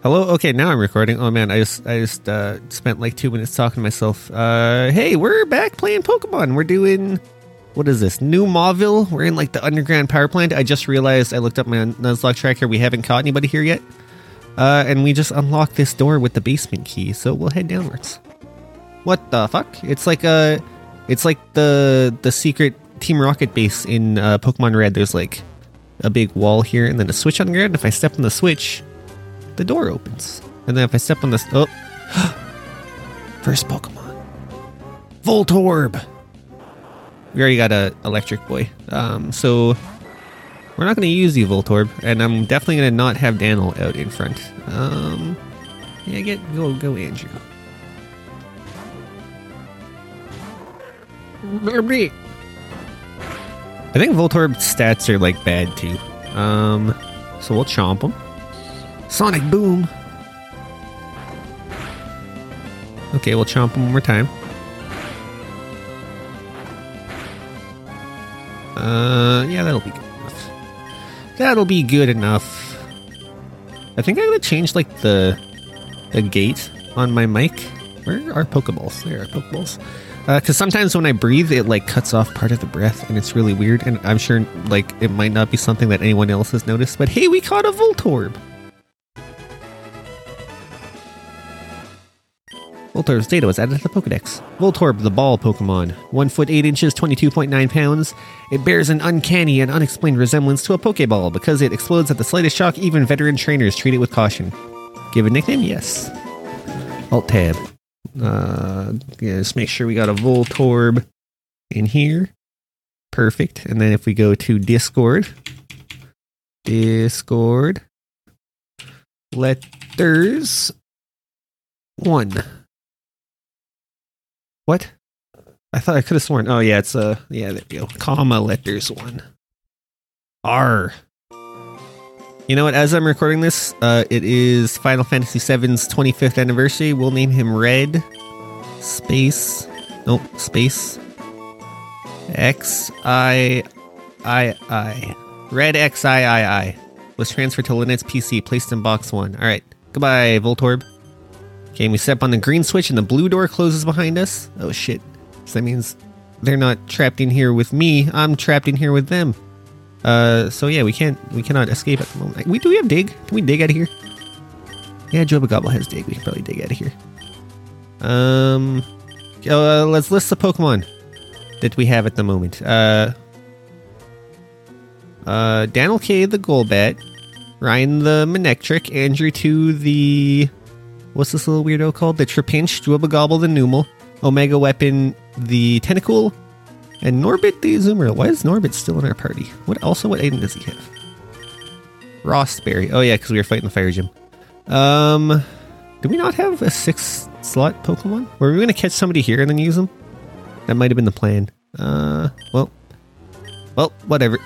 Hello? Okay, now I'm recording. Oh man, I just spent like 2 minutes talking to myself. Hey, we're back playing Pokemon. We're doing, what is this? New Mauville? We're in like the underground power plant. I just realized, I looked up my Nuzlocke tracker, we haven't caught anybody here yet. And we just unlocked this door with the basement key, so we'll head downwards. What the fuck? It's like the secret Team Rocket base in Pokemon Red. There's like a big wall here and then a switch on the ground. If I step on the switch, the door opens. And then if I step on this... Oh! First Pokemon. Voltorb! We already got a electric boy. So... We're not going to use the Voltorb. And I'm definitely going to not have Daniel out in front. Yeah, go Andrew. I think Voltorb's stats are like bad too. So we'll chomp him. Sonic Boom. Okay, we'll chomp him one more time. Yeah, that'll be good enough. That'll be good enough. I think I'm gonna change like the gate on my mic. Where are Pokeballs? There are Pokeballs. Because sometimes when I breathe, it like cuts off part of the breath, and it's really weird. And I'm sure like it might not be something that anyone else has noticed. But hey, we caught a Voltorb. Voltorb's data was added to the Pokedex. Voltorb, the ball Pokemon. 1 foot 8 inches, 22.9 pounds. It bears an uncanny and unexplained resemblance to a Pokeball because it explodes at the slightest shock. Even veteran trainers treat it with caution. Give a nickname? Yes. Alt-tab. Yeah, just make sure we got a Voltorb in here. Perfect. And then if we go to Discord. Letters 1. What? I thought I could have sworn. Oh yeah, it's yeah, there we go. Comma letters 1. R. You know what? As I'm recording this, it is Final Fantasy VII's 25th anniversary. We'll name him Red Space. Nope, Space XIII. Red XIII was transferred to Lynette's PC, placed in box 1. All right, goodbye, Voltorb. Okay, and we step on the green switch and the blue door closes behind us. Oh shit! So that means they're not trapped in here with me. I'm trapped in here with them. So yeah, we cannot escape at the moment. Do we have dig? Can we dig out of here? Yeah, Joba Gobble has dig. We can probably dig out of here. Let's list the Pokemon that we have at the moment. Daniel K, the Golbat, Ryan the Manectric, Andrew 2 the... What's this little weirdo called? The Trapinch, Joba Gobble the Numel, Omega Weapon the Tentacool, and Norbit the Azumarill. Why is Norbit still in our party? What item does he have? Rostberry. Oh yeah, because we were fighting the Fire Gym. Do we not have a 6-slot Pokemon? Were we going to catch somebody here and then use them? That might have been the plan. Well, whatever.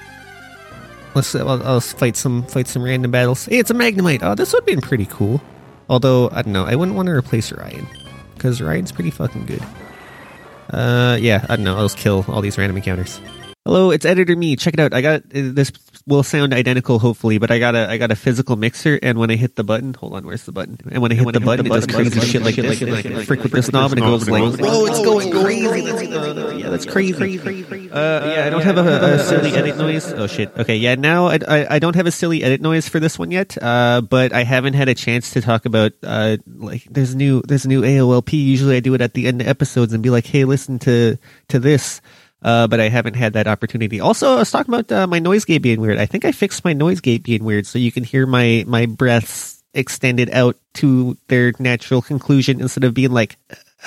I'll fight some random battles. Hey, it's a Magnemite. Oh, this would have been pretty cool. Although, I don't know. I wouldn't want to replace Ryan. Because Ryan's pretty fucking good. Yeah, I don't know. I'll just kill all these random encounters. Hello, it's Editor Me. Check it out. I got this. Will sound identical, hopefully, but I got a physical mixer, and when I hit the button, hold on, where's the button? And when I hit the button, it does crazy shit like I frick with this knob, and it goes like, whoa, it's going crazy. Yeah, that's crazy. Yeah, I don't have a silly edit noise. Oh shit. Okay, yeah, now I don't have a silly edit noise for this one yet. But I haven't had a chance to talk about like there's a new AOLP. Usually I do it at the end of episodes and be like, hey, listen to this. But I haven't had that opportunity. Also, I was talking about my noise gate being weird. I think I fixed my noise gate being weird, so you can hear my breaths extended out to their natural conclusion instead of being like.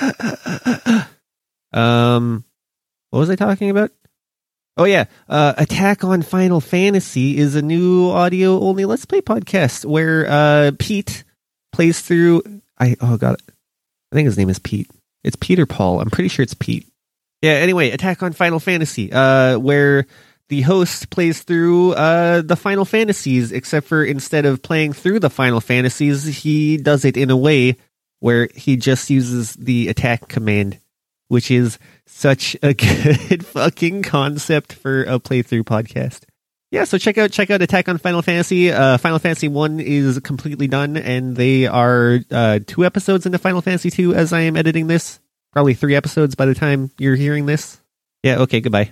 What was I talking about? Oh yeah, Attack on Final Fantasy is a new audio only Let's Play podcast where Pete plays through. I think his name is Pete. It's Peter Paul. I'm pretty sure it's Pete. Yeah, anyway, Attack on Final Fantasy, where the host plays through the Final Fantasies, except for instead of playing through the Final Fantasies, he does it in a way where he just uses the attack command, which is such a good fucking concept for a playthrough podcast. yeah, so check out Attack on Final Fantasy. Final Fantasy 1 is completely done, and they are 2 episodes into Final Fantasy 2 as I am editing this. Probably 3 episodes by the time you're hearing this. Yeah, okay, goodbye.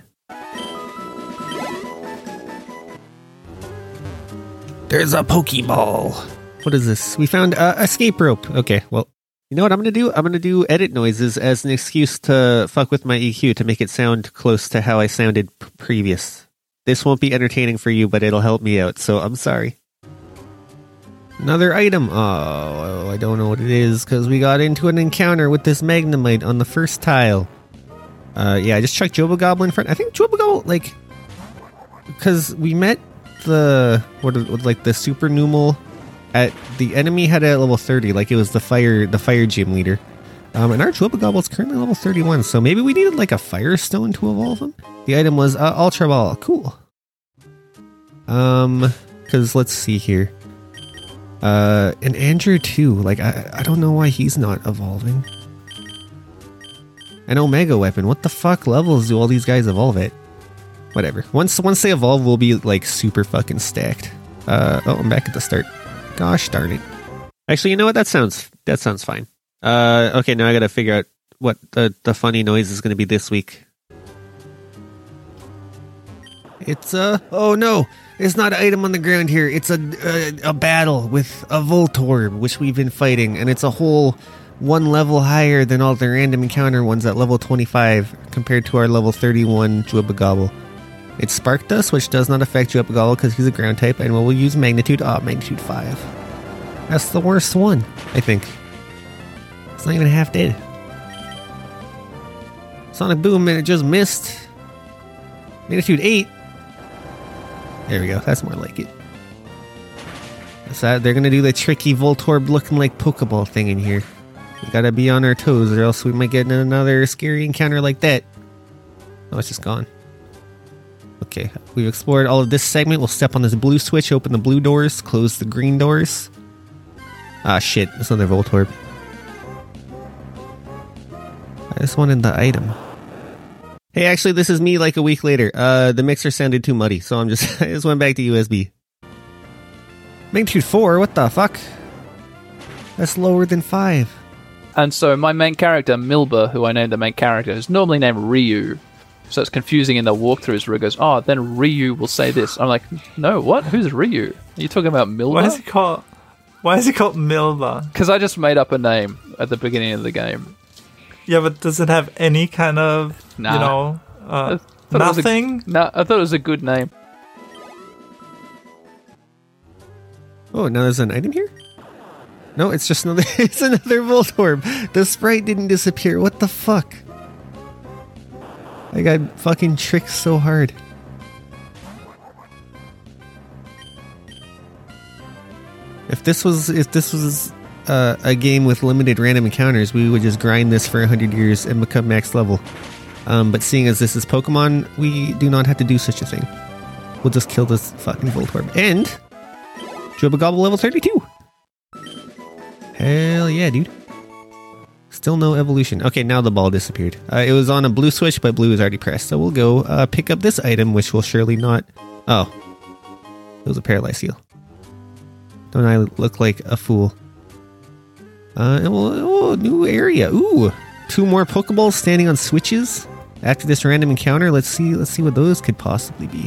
There's a Pokeball. What is this? We found escape rope. Okay, well, you know what I'm going to do? I'm going to do edit noises as an excuse to fuck with my EQ to make it sound close to how I sounded previous. This won't be entertaining for you, but it'll help me out, so I'm sorry. Another item. Oh, I don't know what it is, because we got into an encounter with this Magnemite on the first tile. Yeah, I just chucked Jobogobble in front. I think Jobogobble, like... Because we met the super Numal at the enemy had a level 30, like it was the fire gym leader. And our Jobogobble is currently level 31, so maybe we needed like a Firestone to evolve him. The item was Ultra Ball. Cool. Because let's see here. And Andrew too. Like I don't know why he's not evolving. An Omega Weapon. What the fuck levels do all these guys evolve at? Whatever. Once they evolve, we'll be like super fucking stacked. I'm back at the start. Gosh darn it. Actually, you know what? That sounds fine. Okay, now I gotta figure out what the funny noise is gonna be this week. It's oh no, it's not an item on the ground here. It's a battle with a Voltorb, which we've been fighting, and it's a whole 1 level higher than all the random encounter ones at level 25 compared to our level 31 Jobogobble. It Spark Dust, which does not affect Jobogobble because he's a ground type, and we'll use Magnitude. Magnitude 5. That's the worst one, I think. It's not even half dead. Sonic Boom, and it just missed. Magnitude 8. There we go. That's more like it. So they're going to do the tricky Voltorb looking like Pokeball thing in here. We got to be on our toes or else we might get another scary encounter like that. Oh, it's just gone. Okay, we've explored all of this segment. We'll step on this blue switch, open the blue doors, close the green doors. Ah, shit. It's another Voltorb. I just wanted the item. Hey, actually, this is me like a week later. The mixer sounded too muddy, so I just went back to USB. Magnitude 4? What the fuck? That's lower than 5. And so my main character, Milba, who I named the main character, is normally named Ryu. So it's confusing in the walkthroughs where it goes, oh, then Ryu will say this. I'm like, no, what? Who's Ryu? Are you talking about Milba? Why is he called Milba? Because I just made up a name at the beginning of the game. Yeah, but does it have any kind of, nothing? I thought it was a good name. Oh, now there's an item here? No, it's just another Voltorb. The sprite didn't disappear. What the fuck? I got fucking tricked so hard. If this was a game with limited random encounters, we would just grind this for 100 years and become max level. But seeing as this is Pokemon, we do not have to do such a thing. We'll just kill this fucking Voltorb. And Jobogobble level 32. Hell yeah, dude. Still no evolution. Okay, now the ball disappeared. It was on a blue switch, but blue is already pressed. So we'll go pick up this item, which will surely not... Oh. It was a Paralyze Seal. Don't I look like a fool? New area. Ooh. 2 more Pokeballs standing on switches. After this random encounter, let's see what those could possibly be.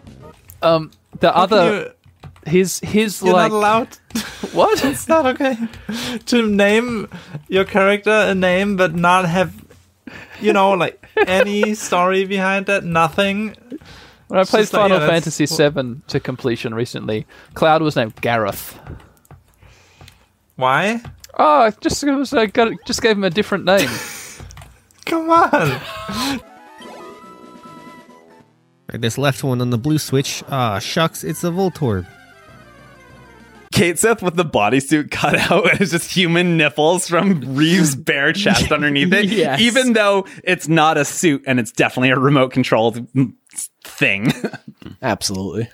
His You're like... not allowed. What? It's not okay to name your character a name, but not have, like any story behind that. Nothing. When I played Final Fantasy VII to completion recently, Cloud was named Gareth. Why? Oh, just gave him a different name. Come on. Right, this left one on the blue switch. Ah, shucks, it's a Voltorb. Kate Seth with the bodysuit cut out and it's just human nipples from Reeves' bare chest underneath it. Yes. Even though it's not a suit and it's definitely a remote controlled thing. Absolutely.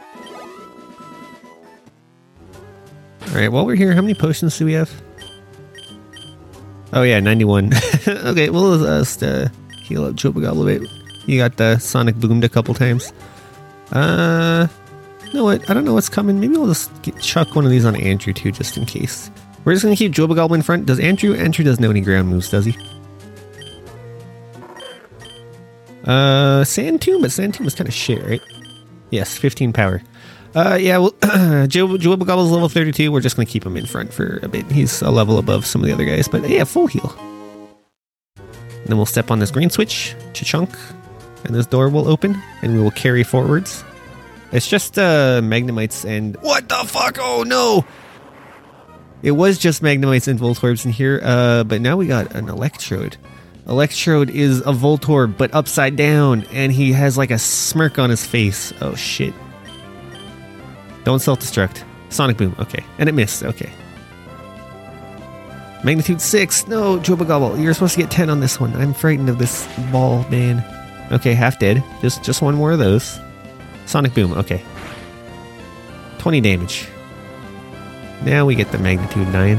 Alright, while we're here, how many potions do we have? Oh yeah, 91. Okay, we'll just heal up Jobogobble a bit. You got the Sonic Boomed a couple times. You know what? I don't know what's coming. Maybe we'll just chuck one of these on Andrew too, just in case. We're just gonna keep Jubba in front. Does Andrew doesn't know any ground moves, does he? Sand Tomb, but Sand Tomb is kind of shit, right? Yes, 15 power. Yeah, well, Jubba Gobble's level 32. We're just gonna keep him in front for a bit. He's a level above some of the other guys, but yeah, full heal. And then we'll step on this green switch, cha-chunk, and this door will open, and we will carry forwards. It's just Magnemites and... What the fuck? Oh no! It was just Magnemites and Voltorbs in here, but now we got an Electrode. Electrode is a Voltorb, but upside down, and he has like a smirk on his face. Oh shit. Don't self-destruct. Sonic Boom, okay. And it missed, okay. Magnitude 6, no, Jubba Gobble, you're supposed to get 10 on this one. I'm frightened of this ball, man. Okay, half dead. Just one more of those. Sonic Boom, okay. 20 damage. Now we get the Magnitude 9.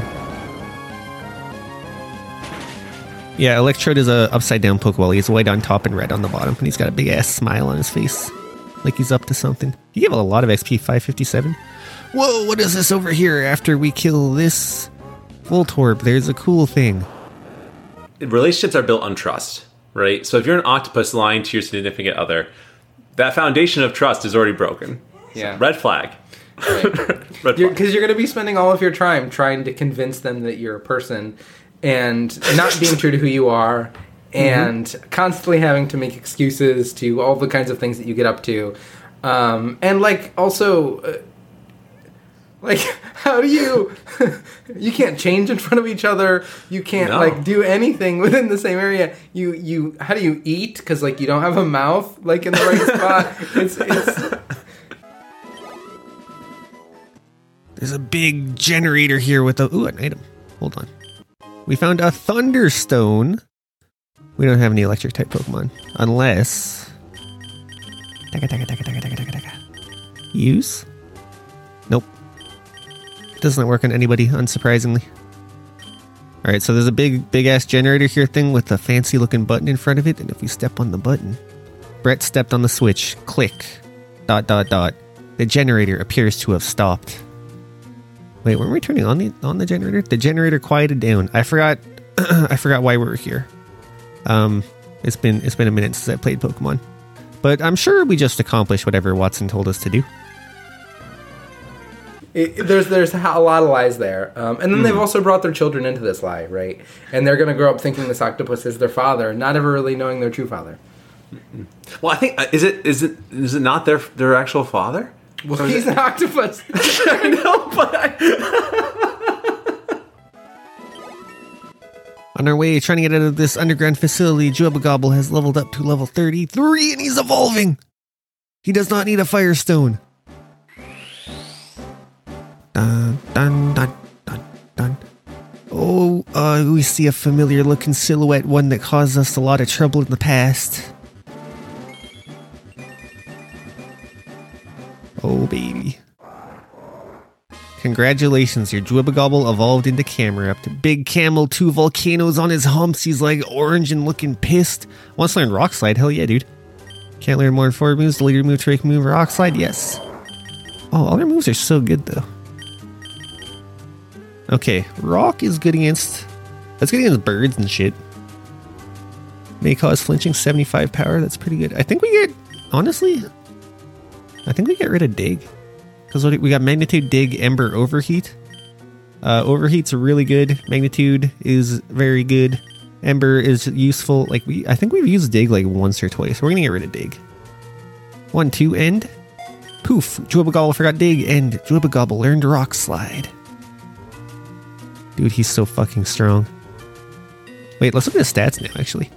Yeah, Electrode is a upside down Pokeball. He's white on top and red on the bottom, and he's got a big ass smile on his face. Like he's up to something. He gave a lot of XP, 557. Whoa, what is this over here after we kill this Voltorb? There's a cool thing. Relationships are built on trust, right? So if you're an octopus lying to your significant other, that foundation of trust is already broken. Yeah. So, red flag. Right. Red flag. Because you're going to be spending all of your time trying to convince them that you're a person and not being true to who you are and constantly having to make excuses to all the kinds of things that you get up to. And, like, also... Like, how do you... you can't change in front of each other. You can't, like, do anything within the same area. You how do you eat? Because, like, you don't have a mouth, like, in the right spot. It's... There's a big generator here with a... Ooh, an item. Hold on. We found a Thunderstone. We don't have any electric-type Pokemon. Unless... Use? Nope. Doesn't work on anybody, unsurprisingly. Alright, so there's a big-ass generator here thing with a fancy-looking button in front of it, and if we step on the button... Brett stepped on the switch. Click. ... The generator appears to have stopped. Wait, weren't we turning on the generator? The generator quieted down. I forgot why we were here. It's been a minute since I played Pokemon. But I'm sure we just accomplished whatever Watson told us to do. There's a lot of lies there. And then they've also brought their children into this lie, right? And they're going to grow up thinking this octopus is their father, not ever really knowing their true father. Well, I think is it not their actual father? Well, he's an octopus. I know, but On our way, trying to get out of this underground facility, Jubba Gobble has leveled up to level 33 and he's evolving! He does not need a Firestone. Dun, dun, dun, dun, dun. Oh, we see a familiar looking silhouette, one that caused us a lot of trouble in the past. Oh, baby. Congratulations, your Jubba Gobble evolved into Camera. Up to Big Camel, 2 volcanoes on his humps. He's like orange and looking pissed. Wants to learn Rock Slide? Hell yeah, dude. Can't learn more than 4 moves. Delete your move, trick move, Rock Slide? Yes. Oh, all their moves are so good, though. Okay, Rock is good against... That's good against birds and shit. May cause flinching, 75 power. That's pretty good. I think we get... Honestly... I think we get rid of Dig. Because we got Magnitude, Dig, Ember, Overheat. Overheat's really good. Magnitude is very good. Ember is useful. Like I think we've used Dig like once or twice. We're gonna get rid of Dig. 1, 2, end. Poof. Jubba Gobble forgot Dig, and Jubba Gobble learned Rock Slide. Dude, he's so fucking strong. Wait, let's look at his stats now, actually.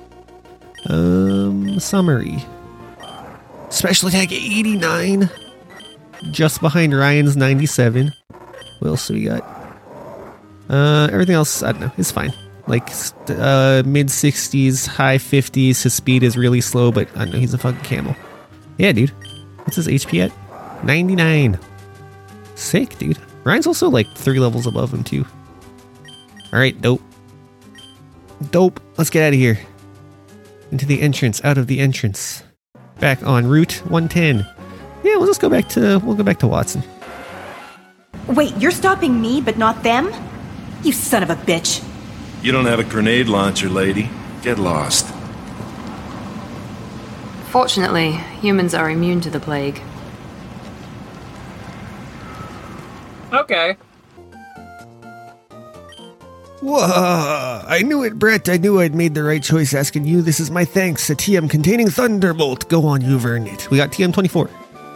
Summary. Special attack 89. Just behind Ryan's 97. What else do we got? Everything else, I don't know, it's fine. Like, mid 60s, high 50s. His speed is really slow, but I don't know, he's a fucking camel. Yeah, dude. What's his HP at? 99. Sick, dude. Ryan's also like 3 levels above him, too. Alright, dope. Dope. Let's get out of here. Into the entrance, out of the entrance. Back on Route 110. Yeah, we'll just go back to Watson. Wait, you're stopping me, but not them? You son of a bitch. You don't have a grenade launcher, lady. Get lost. Fortunately, humans are immune to the plague. Okay. Whoa, I knew it, Brett. I knew I'd made the right choice asking you. This is my thanks. A TM containing Thunderbolt. Go on, you've earned it. We got TM24.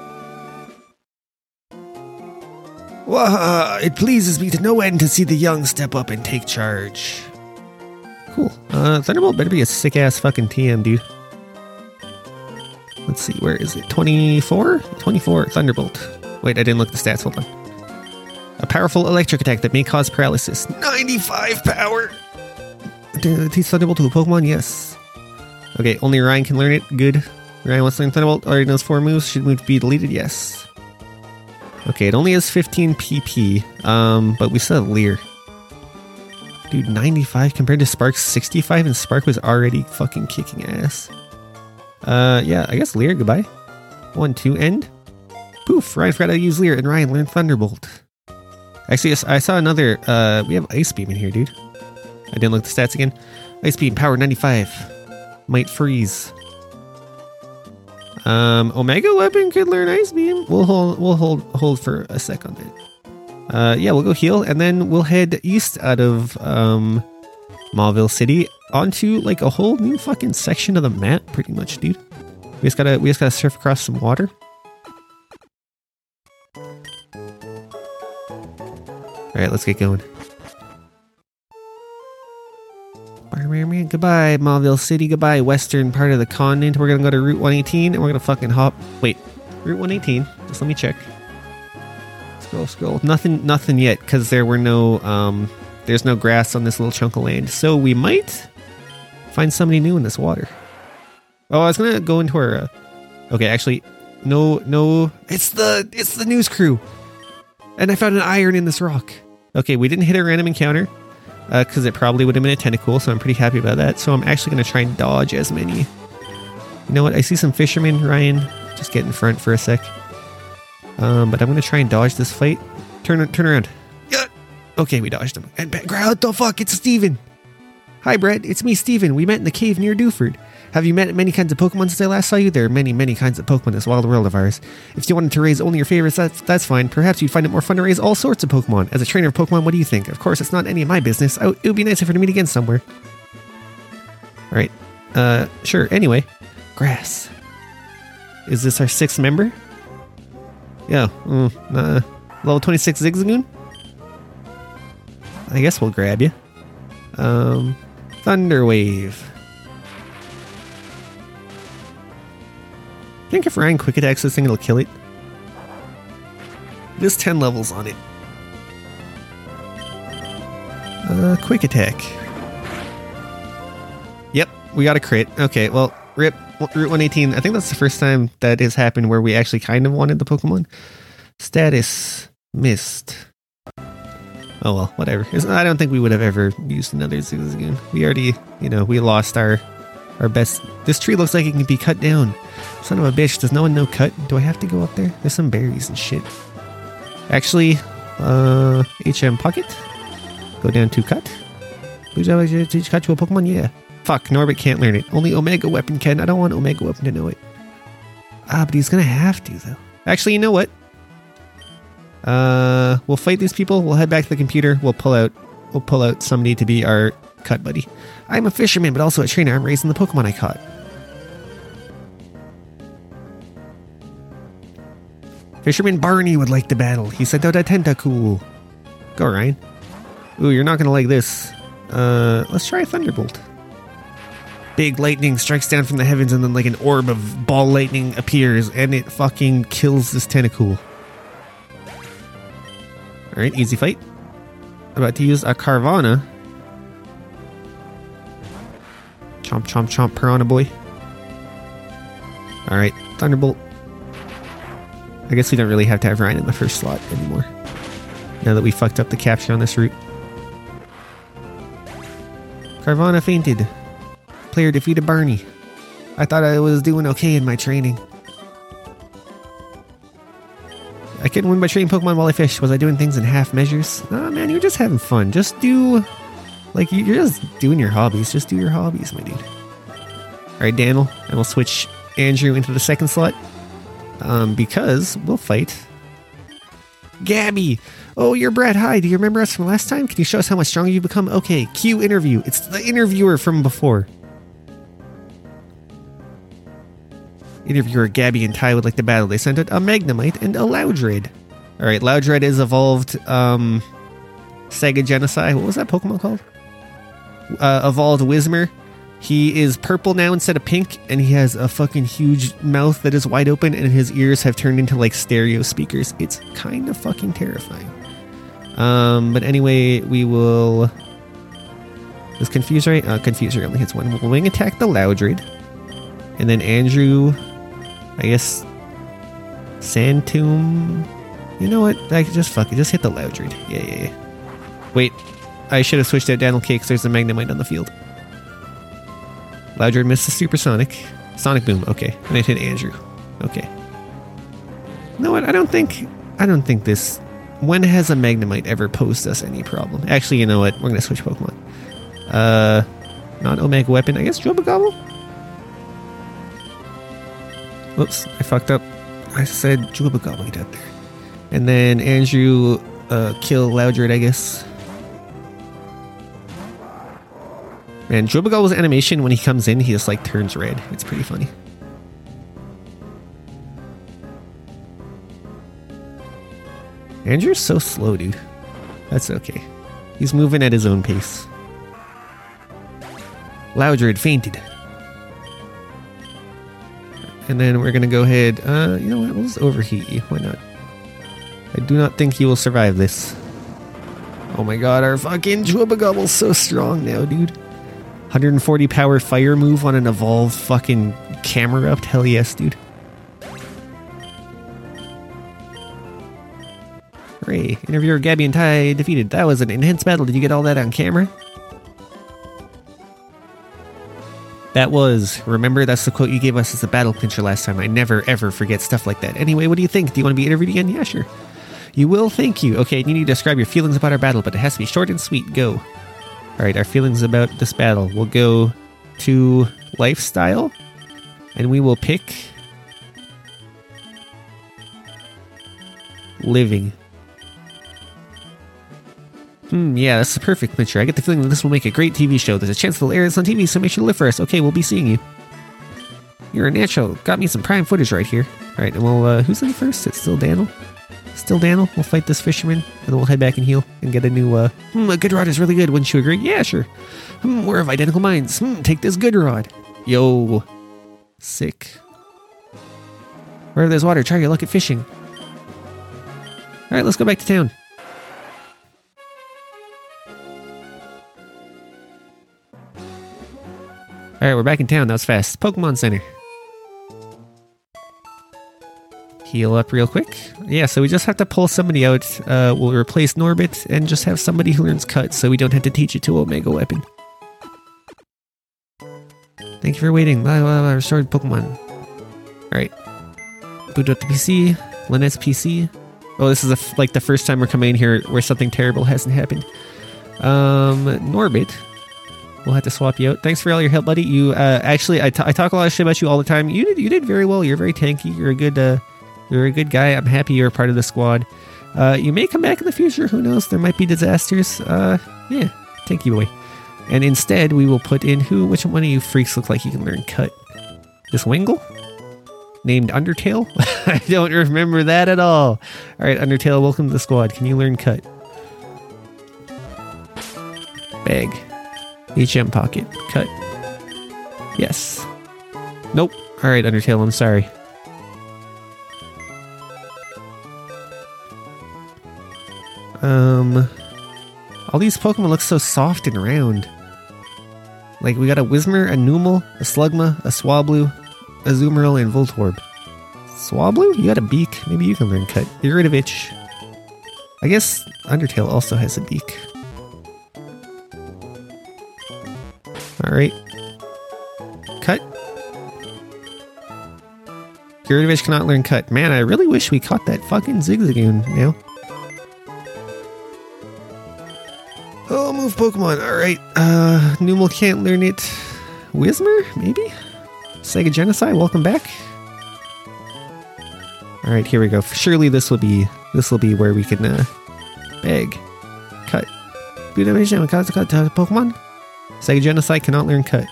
Whoa, it pleases me to no end to see the young step up and take charge. Cool. Thunderbolt better be a sick-ass fucking TM, dude. Let's see, where is it? 24? 24, Thunderbolt. Wait, I didn't look at the stats. Hold on. A powerful electric attack that may cause paralysis. 95 power! Teach Thunderbolt to a Pokemon? Yes. Okay, only Ryan can learn it. Good. Ryan wants to learn Thunderbolt. Already knows 4 moves. Should move to be deleted? Yes. Okay, it only has 15 PP. But we still have Leer. Dude, 95 compared to Spark's 65, and Spark was already fucking kicking ass. Yeah, I guess Leer, goodbye. 1, 2, end. Poof, Ryan forgot how to use Leer, and Ryan learned Thunderbolt. Actually, yes, I saw another, we have Ice Beam in here, dude. I didn't look at the stats again. Ice Beam, power 95. Might freeze. Omega Weapon could learn Ice Beam. We'll hold for a sec on that. Yeah, we'll go heal, and then we'll head east out of, Mauville City onto, like, a whole new fucking section of the map, pretty much, dude. We just gotta surf across some water. Alright, let's get going. Goodbye, Mauville City. Goodbye, western part of the continent. We're gonna go to Route 118, and we're gonna fucking hop... Wait, Route 118? Just let me check. Scroll. Nothing yet, because there were no, there's no grass on this little chunk of land. So we might find somebody new in this water. Oh, I was gonna go into our... okay, actually, no. It's the news crew. And I found an iron in this rock. Okay, we didn't hit a random encounter, because it probably would have been a tentacle, so I'm pretty happy about that. So I'm actually going to try and dodge as many. You know what? I see some fishermen, Ryan. Just get in front for a sec. But I'm going to try and dodge this fight. Turn around. Yeah. Okay, we dodged him. And what the fuck? It's Steven. Hi, Brett. It's me, Steven. We met in the cave near Dewford. Have you met many kinds of Pokemon since I last saw you? There are many, many kinds of Pokemon in this wild world of ours. If you wanted to raise only your favorites, that's fine. Perhaps you'd find it more fun to raise all sorts of Pokemon. As a trainer of Pokemon, what do you think? Of course, it's not any of my business. It would be nice if we were to meet again somewhere. Alright. Sure. Anyway. Grass. Is this our 6th member? Yeah. Level 26 Zigzagoon? I guess we'll grab you. Thunder Wave. I think if Ryan quick attacks this thing, it'll kill it. There's 10 levels on it. Quick attack. Yep, we got a crit. Okay, well, rip Route 118. I think that's the first time that has happened where we actually kind of wanted the Pokemon. Status missed. Oh well, whatever. I don't think we would have ever used another Zigzagoon. We already, we lost our best. This tree looks like it can be cut down. Son of a bitch, does no one know cut? Do I have to go up there? There's some berries and shit. Actually, HM Pocket. Go down to cut. Would you like to cut to a Pokemon? Yeah. Fuck, Norbert can't learn it. Only Omega Weapon can. I don't want Omega Weapon to know it. But he's gonna have to, though. Actually, you know what? We'll fight these people. We'll head back to the computer. We'll pull out somebody to be our cut buddy. I'm a fisherman, but also a trainer. I'm raising the Pokemon I caught. Fisherman Barney would like to battle. He sent out a Tentacool. Go, Ryan. Ooh, you're not gonna like this. Let's try Thunderbolt. Big lightning strikes down from the heavens, and then like an orb of ball lightning appears, and it fucking kills this Tentacool. Alright, easy fight. About to use a Carvanha. Chomp, chomp, chomp, Piranha Boy. Alright, Thunderbolt. I guess we don't really have to have Ryan in the first slot anymore. Now that we fucked up the capture on this route. Carvanha fainted. Player defeated Barney. I thought I was doing okay in my training. I couldn't win by trading Pokemon while I fished. Was I doing things in half measures? Nah, man, you're just having fun. Just do... Like, you're just doing your hobbies. Just do your hobbies, my dude. Alright, Daniel. And we'll switch Andrew into the second slot. Because we'll fight... Gabby! Oh, you're Brad. Hi, do you remember us from last time? Can you show us how much stronger you've become? Okay, cue interview. It's the interviewer from before. Interviewer Gabby and Ty would like to battle. They sent out a Magnemite and a Loudred. Alright, Loudred is evolved Sega Genocide. What was that Pokemon called? Evolved Whismur. He is purple now instead of pink, and he has a fucking huge mouth that is wide open, and his ears have turned into like stereo speakers. It's kind of fucking terrifying. But anyway, we will... Is Confuser right? Confuser only hits one. We'll wing attack the Loudred. And then Andrew... I guess... Sandtomb... You know what? I could just fuck it. Just hit the Loudred. Yeah. Wait. I should have switched out Daniel K because there's a Magnemite on the field. Loudred missed the Supersonic. Sonic Boom. Okay. And it hit Andrew. Okay. You know what? I don't think this... When has a Magnemite ever posed us any problem? Actually, you know what? We're going to switch Pokemon. Not Omega Weapon. I guess Jubagobble? Whoops. I fucked up. I said Jubagobble out there. And then Andrew kill Loudred, I guess. Man, Jubagobble's animation when he comes in, he just like turns red. It's pretty funny. Andrew's so slow, dude. That's okay. He's moving at his own pace. Loudred fainted. And then we're gonna go ahead. You know what? We'll just overheat you. Why not? I do not think he will survive this. Oh my god, our fucking Jubagobble's so strong now, dude. 140 power fire move on an evolved fucking Camerupt. Hell yes, dude. Hooray. Interviewer Gabby and Ty defeated. That was an intense battle. Did you get all that on camera? That was. Remember, that's the quote you gave us as a battle clincher last time. I never, ever forget stuff like that. Anyway, what do you think? Do you want to be interviewed again? Yeah, sure. You will? Thank you. Okay, you need to describe your feelings about our battle, but it has to be short and sweet. Go. Alright, our feelings about this battle. We'll go to lifestyle, and we will pick living. Yeah, that's the perfect clincher. I get the feeling that this will make a great TV show. There's a chance they'll air this on TV, so make sure to look for us. Okay, we'll be seeing you. You're a natural. Got me some prime footage right here. Alright, and we'll, who's in first? It's still Daniel. Still Daniel. We'll fight this fisherman, and then we'll head back and heal, and get a new, a good rod is really good, wouldn't you agree? Yeah, sure. We're of identical minds. Take this good rod. Yo. Sick. Wherever there's water, try your luck at fishing. Alright, let's go back to town. Alright, we're back in town. That was fast. Pokemon Center. Heal up real quick. Yeah, so we just have to pull somebody out. We'll replace Norbit and just have somebody who learns Cut so we don't have to teach it to Omega Weapon. Thank you for waiting. Restored Pokemon. Alright. Boot up the PC. Lynette's PC. Oh, this is like the first time we're coming in here where something terrible hasn't happened. Norbit. We'll have to swap you out. Thanks for all your help, buddy. You actually, I talk a lot of shit about you all the time. You did very well. You're very tanky. You're a good guy. I'm happy you're a part of the squad. You may come back in the future. Who knows? There might be disasters. Yeah, tanky boy. And instead, we will put in which one of you freaks look like you can learn Cut? This Wingle? Named Undertale? I don't remember that at all. Alright, Undertale, welcome to the squad. Can you learn Cut? Bag. HM pocket. Cut. Yes. Nope. Alright, Undertale, I'm sorry. All these Pokemon look so soft and round. Like, we got a Whismur, a Numel, a Slugma, a Swablu, a Azumarill, and Voltorb. Swablu? You got a beak. Maybe you can learn Cut. Get rid of Itch. I guess Undertale also has a beak. Alright. Cut. Gyarados cannot learn cut. Man, I really wish we caught that fucking Zigzagoon now. Oh, move Pokemon. Alright. Numel can't learn it. Whismer? Maybe? Sega Genocide, welcome back. Alright, here we go. Surely this will be where we can beg. Cut. Pokemon? Sega Genocide cannot learn cut.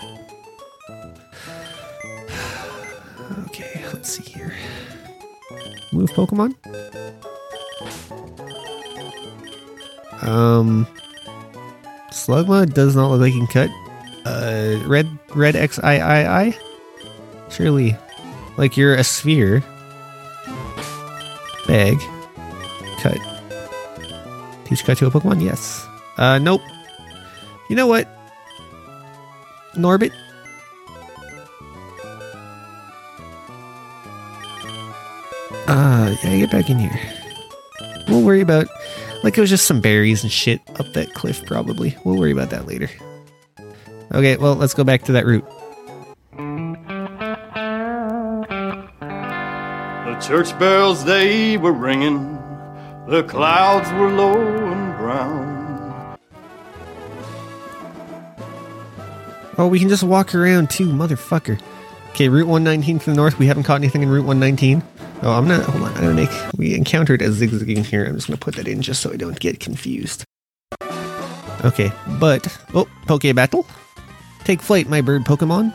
Okay, let's see here. Move Pokemon? Slugma does not look like he can cut. Red XIII? Surely. Like you're a sphere. Bag. Cut. Teach cut to a Pokemon? Yes. Nope. You know what? Norbit? Yeah, get back in here. We'll worry about... Like it was just some berries and shit up that cliff, probably. We'll worry about that later. Okay, well, let's go back to that route. The church bells, they were ringing. The clouds were low and brown. Oh, we can just walk around too, motherfucker. Okay, Route 119 to the north. We haven't caught anything in Route 119. Oh, hold on, we encountered a Zigzagoon here. I'm just gonna put that in just so I don't get confused. Okay, but, Poke Battle. Take flight, my bird Pokemon.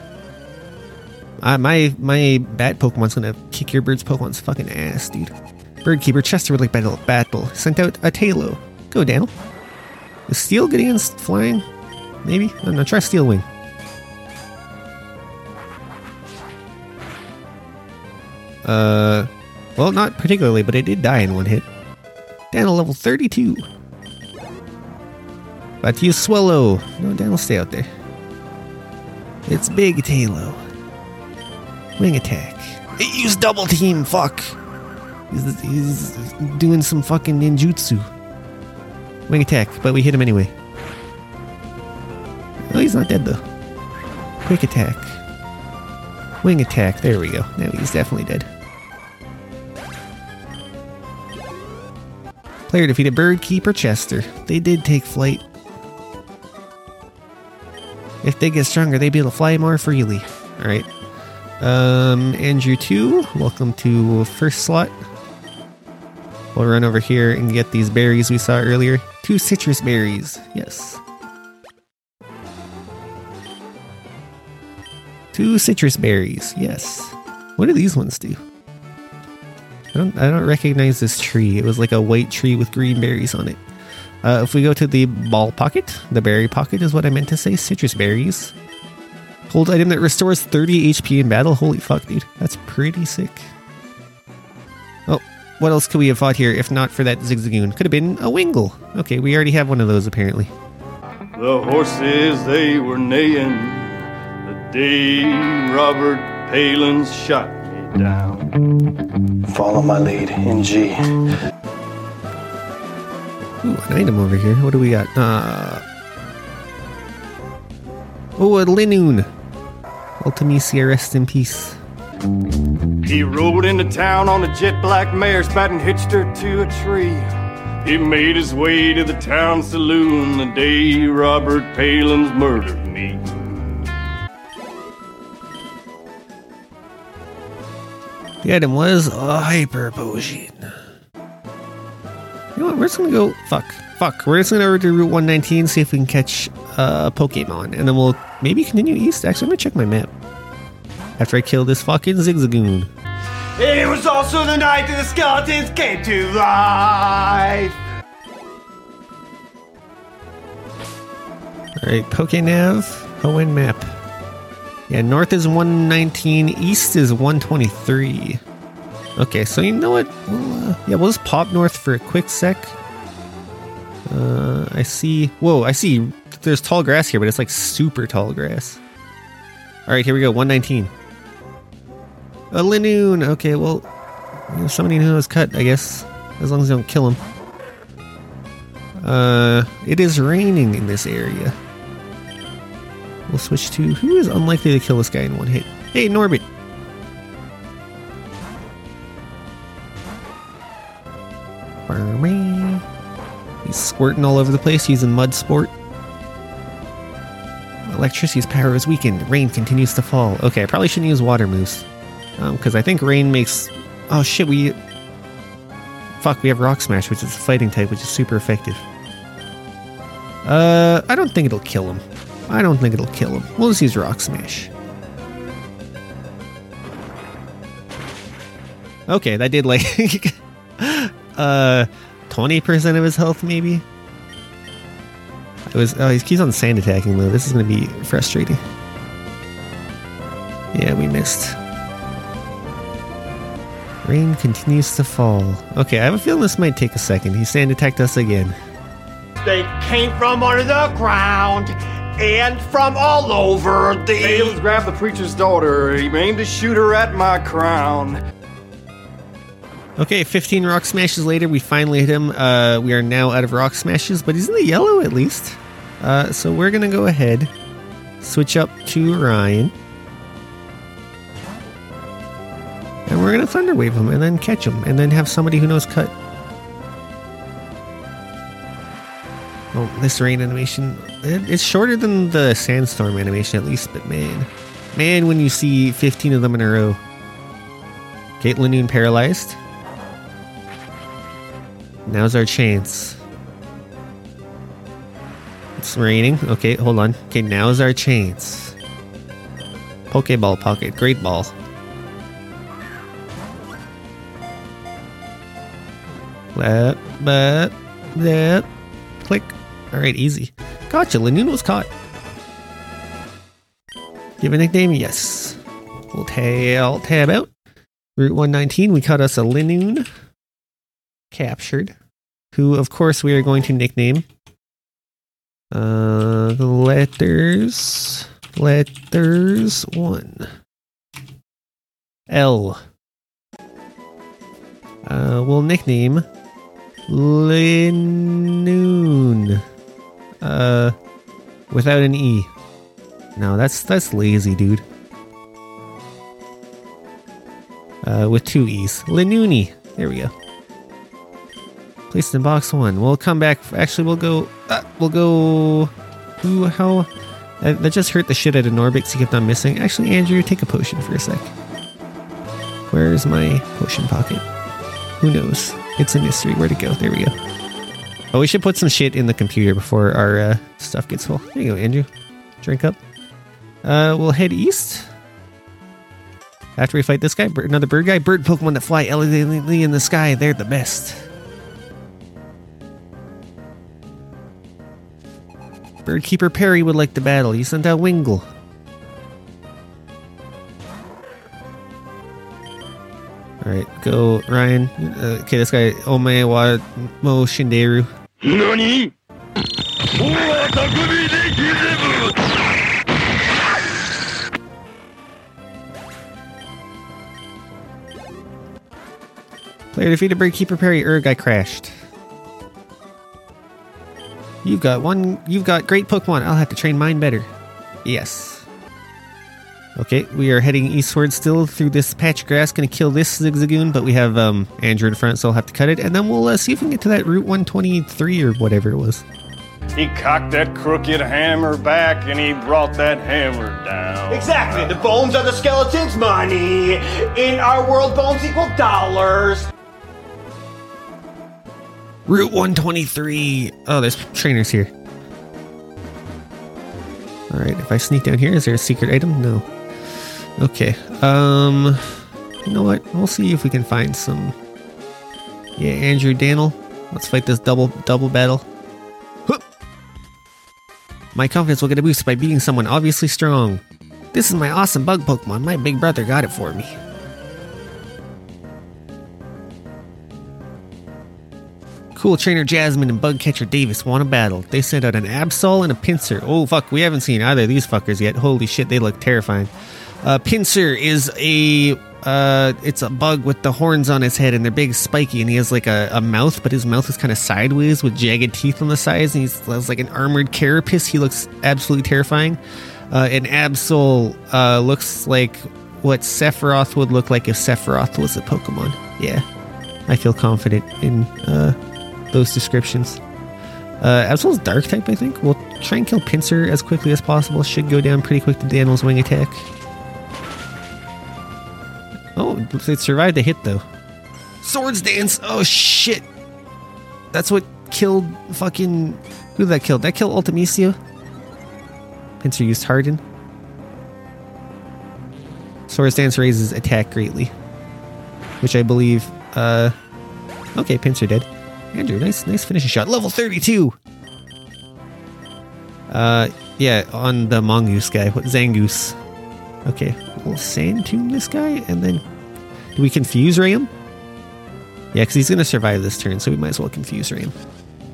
My bat Pokemon's gonna kick your bird's Pokemon's fucking ass, dude. Birdkeeper Chester would like battle. Sent out a Tailo. Go, Daniel. Is Steel good against flying? Maybe? I don't know, try Steel Wing. Well, not particularly, but it did die in one hit. Daniel level 32. About to use Swallow. No, Daniel, stay out there. It's Big Tailo. Wing attack. It used double team, fuck. He's doing some fucking ninjutsu. Wing attack, but we hit him anyway. Oh, he's not dead though. Quick attack. Wing attack, there we go. Now he's definitely dead. Player defeated Birdkeeper Chester. They did take flight. If they get stronger, they'd be able to fly more freely. Alright. Andrew 2, welcome to first slot. We'll run over here and get these berries we saw earlier. 2 citrus berries, yes. 2 citrus berries, yes. What do these ones do? I don't recognize this tree. It was like a white tree with green berries on it. If we go to the ball pocket, the berry pocket is what I meant to say. Citrus berries. Hold item that restores 30 HP in battle. Holy fuck, dude. That's pretty sick. Oh, what else could we have fought here if not for that Zigzagoon? Could have been a Wingull. Okay, we already have one of those apparently. The horses, they were neighing. The day Robert Palins shot me down. Follow my lead in G. Ooh, an item over here. What do we got? Oh, a Linoon. Ultimisia, rest in peace. He rode into town on a jet black mare, spat and hitched her to a tree. He made his way to the town saloon the day Robert Palins murdered me. The item was a hyper potion. You know what? We're just gonna go. Fuck. We're just gonna go over to Route 119, see if we can catch Pokemon, and then we'll maybe continue east. Actually, I'm gonna check my map after I kill this fucking Zigzagoon. It was also the night that the skeletons came to life. Alright, Pokenav, Hoenn map. Yeah, north is 119, east is 123. Okay, so you know what? We'll just pop north for a quick sec. I see... Whoa, I see there's tall grass here, but it's like super tall grass. Alright, here we go, 119. A Linoon! Okay, well, somebody knows cut, I guess. As long as they don't kill him. It is raining in this area. We'll switch to... Who is unlikely to kill this guy in one hit? Hey, Norbit! He's squirting all over the place using mud sport. Electricity's power is weakened. Rain continues to fall. Okay, I probably shouldn't use water moves. Because I think rain makes... Oh shit, we have Rock Smash, which is a fighting type, which is super effective. I don't think it'll kill him. We'll just use Rock Smash. Okay, that did like 20% of his health, maybe. He's on sand attacking though. This is gonna be frustrating. Yeah, we missed. Rain continues to fall. Okay, I have a feeling this might take a second. He sand attacked us again. They came from under the ground and from all over the... Tails grabbed the preacher's daughter. He aimed to shoot her at my crown. Okay, 15 Rock Smashes later, we finally hit him. We are now out of Rock Smashes, but he's in the yellow at least. So we're going to go ahead, switch up to Ryan. And we're going to Thunder Wave him and then catch him and then have somebody who knows cut. Oh, this rain animation, it's shorter than the Sandstorm animation at least, but man, when you see 15 of them in a row. Okay, Linoon paralyzed. Now's our chance. It's raining. Okay, hold on. Okay, now's our chance. Pokeball pocket. Great ball. Click. Alright, easy. Gotcha, Linoon was caught. Give a nickname? Yes. We'll tab out. Route 119, we caught us a Linoon. Captured. Who, of course, we are going to nickname. The letters 1. L. We'll nickname Linoon. Without an E. No, that's lazy, dude. With 2 E's. Linoony. There we go. Placed in box 1. We'll come back. Actually, we'll go. Ooh, how? That just hurt the shit out of Norbix. He kept on missing. Actually, Andrew, take a potion for a sec. Where's my potion pocket? Who knows? It's a mystery. Where'd it go? There we go. Oh, we should put some shit in the computer before our stuff gets full. There you go, Andrew. Drink up. We'll head east. After we fight this guy, another bird guy. Bird Pokemon that fly elegantly in the sky. They're the best. Birdkeeper Perry would like to battle. You sent out Wingle. Alright, go Ryan. Okay, this guy, Ome wa Mo Shinderu. NANI? Player defeated Birdkeeper Perry. I crashed. You've got great Pokemon. I'll have to train mine better. Yes. Okay, we are heading eastward still through this patch of grass. Gonna kill this Zigzagoon, but we have Andrew in front, so I'll have to cut it. And then we'll see if we can get to that Route 123 or whatever it was. He cocked that crooked hammer back and he brought that hammer down. Exactly. The bones are the skeleton's money. In our world, bones equal dollars. Route 123. Oh, there's trainers here. Alright, if I sneak down here, is there a secret item? No. Okay. You know what? We'll see if we can find some. Yeah, Andrew Daniel. Let's fight this double battle. Hup! My confidence will get a boost by beating someone obviously strong. This is my awesome bug Pokemon. My big brother got it for me. Cool trainer Jasmine and bug catcher Davis want a battle. They sent out an Absol and a Pinsir. Oh fuck, we haven't seen either of these fuckers yet. Holy shit, they look terrifying. Pinsir is it's a bug with the horns on his head and they're big spiky and he has like a mouth, but his mouth is kind of sideways with jagged teeth on the sides and he has like an armored carapace. He looks absolutely terrifying. And Absol looks like what Sephiroth would look like if Sephiroth was a Pokemon. Yeah. I feel confident in those descriptions. Absol's dark type, I think. We'll try and kill Pinsir as quickly as possible. Should go down pretty quick to Daniel's wing attack. Oh, it survived a hit, though. Swords Dance! Oh, shit! That's what killed fucking... Who did that kill? Did that kill Ultimecia? Pinsir used Harden. Swords Dance raises attack greatly. Which I believe... Okay, Pinsir dead. Andrew, nice finishing shot. Level 32! Yeah, on the Mongoose guy. What, Zangoose. Okay, we'll Sand Tomb this guy, and then... Do we Confuse Ray him? Yeah, because he's going to survive this turn, so we might as well Confuse Ray him.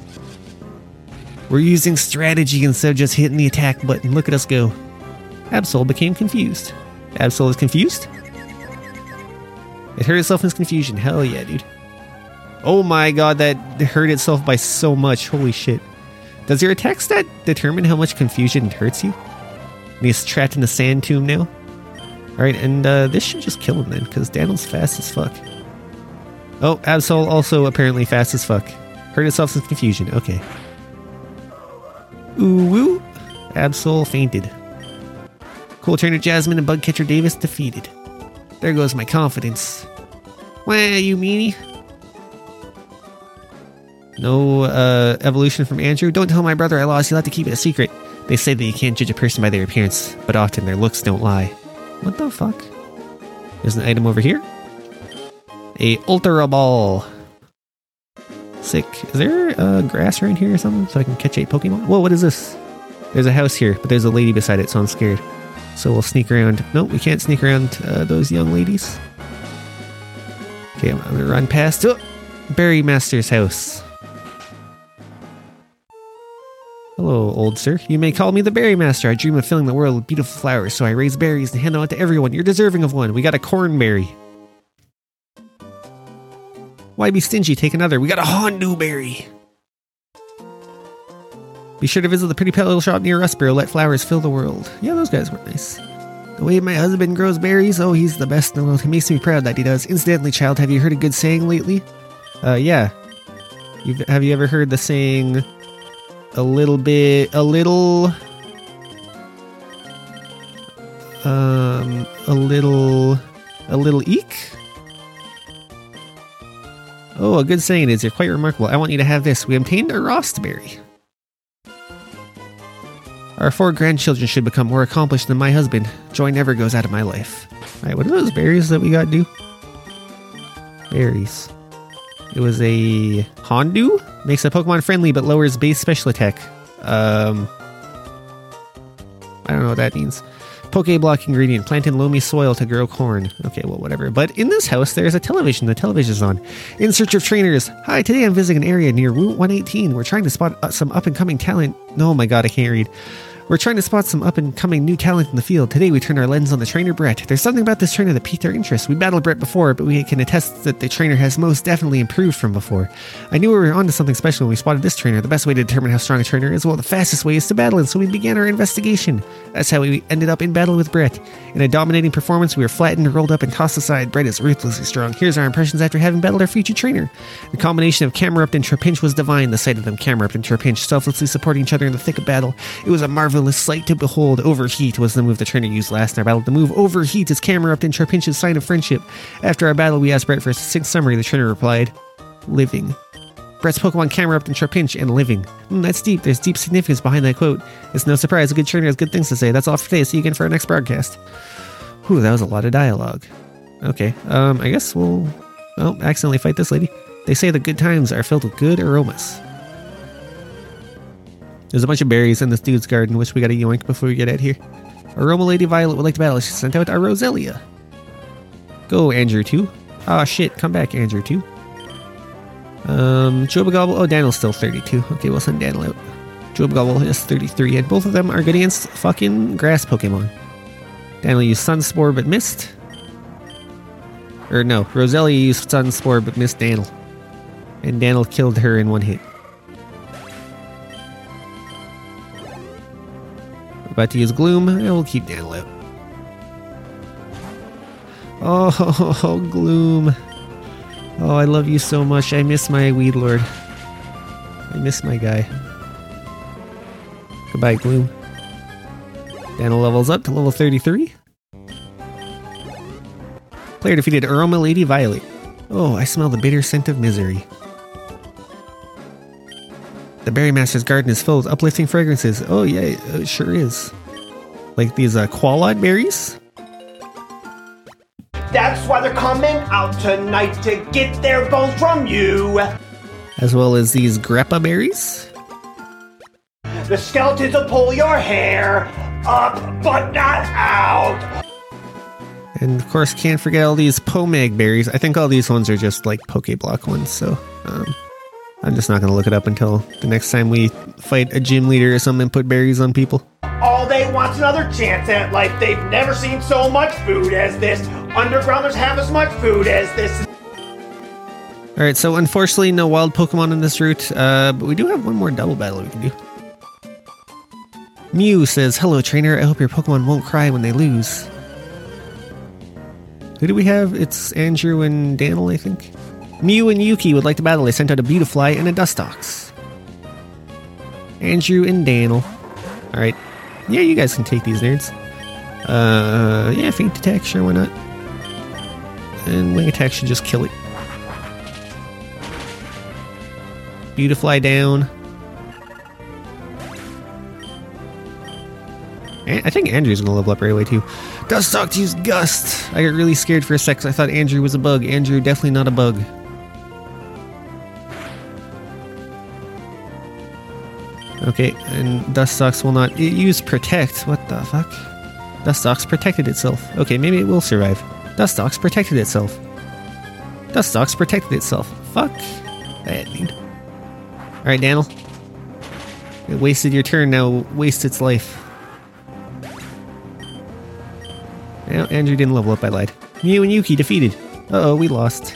We're using strategy instead of just hitting the attack button. Look at us go. Absol became confused. Absol is confused? It hurt itself in its confusion. Hell yeah, dude. Oh my god, that hurt itself by so much. Holy shit. Does your attack stat determine how much confusion it hurts you? And he's trapped in the Sand Tomb now? Alright, and this should just kill him then, because Daniel's fast as fuck. Oh, Absol also apparently fast as fuck. Hurt itself in confusion. Okay. Ooh woo. Absol fainted. Cool Turner Jasmine and Bugcatcher Davis defeated. There goes my confidence. Wah, you meanie. No evolution from Andrew. Don't tell my brother I lost. You'll have to keep it a secret. They say that you can't judge a person by their appearance, but often their looks don't lie. What the fuck? There's an item over here. A Ultra Ball. Sick. Is there grass around here or something so I can catch a Pokemon? Whoa, what is this? There's a house here, but there's a lady beside it, so I'm scared. So we'll sneak around. Nope, we can't sneak around those young ladies. Okay, I'm gonna run past Berry Master's house. Hello, old sir. You may call me the Berry Master. I dream of filling the world with beautiful flowers, so I raise berries and hand them out to everyone. You're deserving of one. We got a cornberry. Why be stingy? Take another. We got a Hondu berry. Be sure to visit the pretty pet little shop near Rustboro. Let flowers fill the world. Yeah, those guys were nice. The way my husband grows berries, oh, he's the best in the world. He makes me proud that he does. Incidentally, child, have you heard a good saying lately? Yeah. Have you ever heard the saying... A little eek? Oh, a good saying is, you're quite remarkable. I want you to have this. We obtained a Rostberry. Our 4 grandchildren should become more accomplished than my husband. Joy never goes out of my life. Alright, what are those berries that we got to do? Berries. It was a Hondu? Makes a Pokemon friendly but lowers base special attack. I don't know what that means. Pokeblock ingredient. Plant in loamy soil to grow corn. Okay, well, whatever. But in this house, there's a television. The television's on. In search of trainers. Hi, today I'm visiting an area near Route 118. We're trying to spot some up-and-coming talent. Oh my god, I can't read. We're trying to spot some up-and-coming new talent in the field. Today we turn our lens on the trainer Brett. There's something about this trainer that piqued our interest. We battled Brett before, but we can attest that the trainer has most definitely improved from before. I knew we were onto something special when we spotted this trainer. The best way to determine how strong a trainer is, well, the fastest way is to battle him, so we began our investigation. That's how we ended up in battle with Brett. In a dominating performance, we were flattened, rolled up, and tossed aside. Brett is ruthlessly strong. Here's our impressions after having battled our future trainer. The combination of Camerupt and Trapinch was divine. The sight of them, Camerupt and Trapinch, selflessly supporting each other in the thick of battle. It was a marvelous sight to behold. Overheat was the move the trainer used last in our battle. The move Overheat is Camerupt and Trapinch's sign of friendship. After our battle, we asked Brett for a succinct summary. The trainer replied, living. Brett's Pokemon Camerupt and Trapinch and living. That's deep. There's deep significance behind that quote. It's no surprise a good trainer has good things to say. That's all for today. See you again for our next broadcast. Whew, that was a lot of dialogue. Okay, I guess we'll accidentally fight this lady. They say the good times are filled with good aromas. There's a bunch of berries in this dude's garden, which we gotta yoink before we get out here. Aroma Lady Violet would like to battle. She sent out our Roselia. Go, Andrew 2. Ah, shit. Come back, Andrew 2. Jobagobble. Oh, Daniel's still 32. Okay, we'll send Daniel out. Jobagobble is 33, and both of them are good against fucking grass Pokemon. Daniel used Sunspore but missed. Or no, Roselia used Sunspore but missed Daniel. And Daniel killed her in one hit. About to use Gloom, and we'll keep Daniel out. Oh, Gloom. Oh, I love you so much. I miss my weed lord. I miss my guy. Goodbye, Gloom. Daniel levels up to level 33. Player defeated Aroma Lady Violet. Oh, I smell the bitter scent of misery. The Berry Master's garden is full of uplifting fragrances. Oh yeah, it sure is. Like these qualod berries? That's why they're coming out tonight, to get their bones from you. As well as these greppa berries. The skeletons will pull your hair up, but not out. And of course, can't forget all these Pomeg berries. I think all these ones are just like Pokeblock ones, so I'm just not going to look it up until the next time we fight a gym leader or something and put berries on people. All they want's another chance at life. They've never seen so much food as this. Undergrounders have as much food as this. Alright, so unfortunately no wild Pokemon in this route, but we do have one more double battle we can do. Mew says, "Hello trainer, I hope your Pokemon won't cry when they lose." Who do we have? It's Andrew and Daniel, I think. Mew and Yuki would like to battle. They sent out a Beautifly and a Dustox. Andrew and Daniel. Alright. Yeah, you guys can take these nerds. Yeah, Feint Attack, sure, why not? And Wing Attack should just kill it. Beautifly down. I think Andrew's gonna level up right away too. Dustox used Gust! I got really scared for a sec, so I thought Andrew was a bug. Andrew, definitely not a bug. Okay, and Dustox will not use Protect. What the fuck? Dustox protected itself. Okay, maybe it will survive. Dustox protected itself. Dustox protected itself. Fuck that, dude. Alright, Daniel. It wasted your turn, now waste its life. Now, Andrew didn't level up, I lied. Mew and Yuki defeated. Uh-oh, we lost.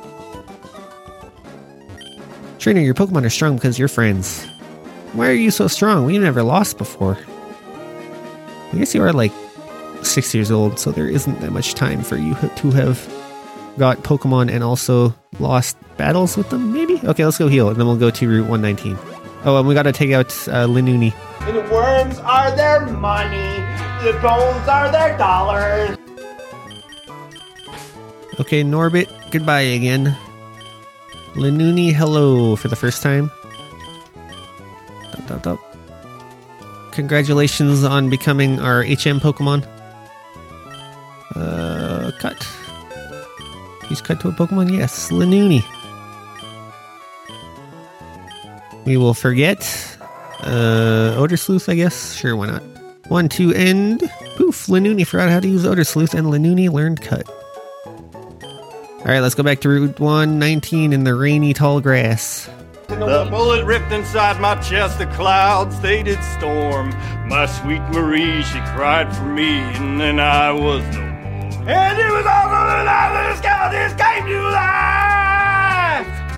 Trainer, your Pokemon are strong because you're friends. Why are you so strong? We've never lost before. I guess you are like 6 years old, so there isn't that much time for you to have got Pokemon and also lost battles with them, maybe? Okay, let's go heal, and then we'll go to Route 119. Oh, and we gotta take out Linuni. And the worms are their money. The bones are their dollars. Okay, Norbit, goodbye again. Linuni, hello for the first time. Congratulations on becoming our HM Pokemon. Cut. Please cut to a Pokemon. Yes, Linuni. We will forget. Odor Sleuth, I guess. Sure, why not? 1, 2, and poof! Linuni forgot how to use Odor Sleuth, and Linuni learned Cut. Alright, let's go back to Route 119 in the rainy tall grass. The bullet ripped inside my chest, the clouds they did storm. My sweet Marie, she cried for me, and then I was no more. And it was also the night that the skeletons came to life!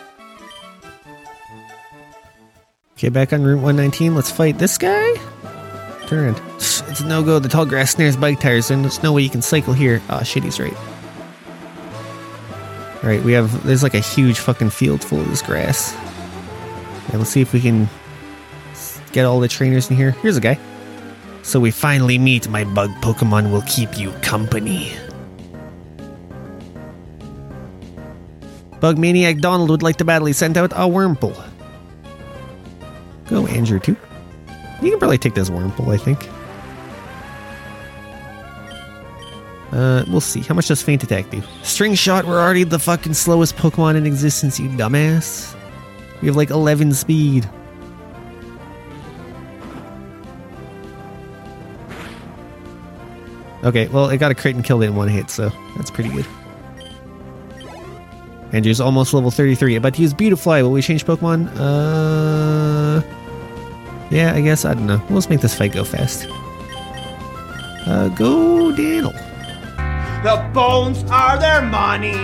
Okay, back on Route 119, let's fight this guy. Turn around. It's a no-go, the tall grass snares bike tires, and there's no way you can cycle here. Ah, shit, he's right. Alright, there's like a huge fucking field full of this grass. And let's see if we can get all the trainers in here. Here's a guy. So we finally meet. My bug Pokemon will keep you company. Bug Maniac Donald would like to battle. He sent out a Wurmple. Go, Andrew, too. You can probably take this Wurmple, I think. We'll see. How much does Feint Attack do? String Shot, we're already the fucking slowest Pokemon in existence, you dumbass. We have like 11 speed. Okay, well, it got a crit and killed it in one hit, so that's pretty good. Andrew's almost level 33. About to use Beautifly. Will we change Pokemon? Yeah, I guess. I don't know. Let's make this fight go fast. Go Daniel. The bones are their money.